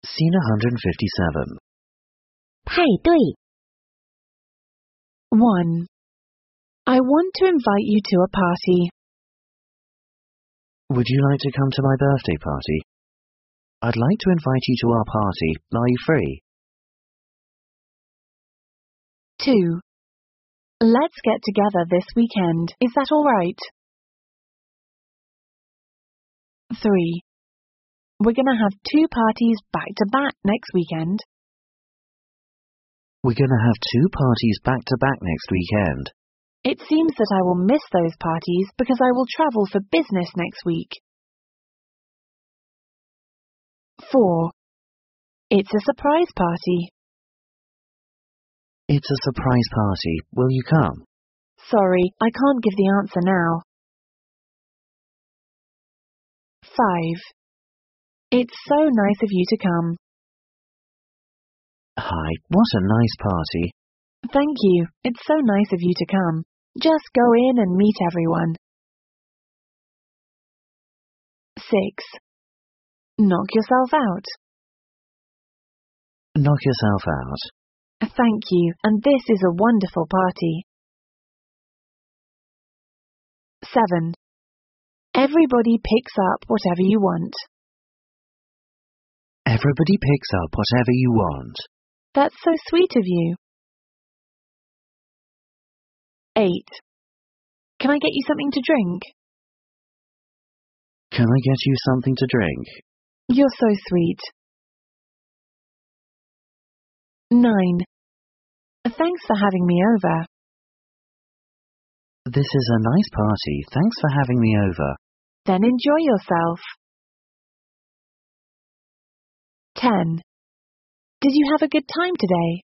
Scene 157. 派对 1. I want to invite you to a party. Would you like to come to my birthday party? I'd like to invite you to our party. Are you free? 2. Let's get together this weekend. Is that all right? 3. We're going to have 2 parties back to back next weekend. We're going to have 2 parties back to back next weekend. It seems that I will miss those parties because I will travel for business next week. 4. It's a surprise party. It's a surprise party. Will you come? Sorry, I can't give the answer now. 5. It's so nice of you to come. Hi, what a nice party. Thank you. It's so nice of you to come. Just go in and meet everyone. 6. Knock yourself out. Knock yourself out. Thank you, and this is a wonderful party. 7. Everybody picks up whatever you want. Everybody picks up whatever you want. That's so sweet of you. 8. Can I get you something to drink? Can I get you something to drink? You're so sweet. 9. Thanks for having me over. This is a nice party. Thanks for having me over. Then enjoy yourself. 10. Did you have a good time today?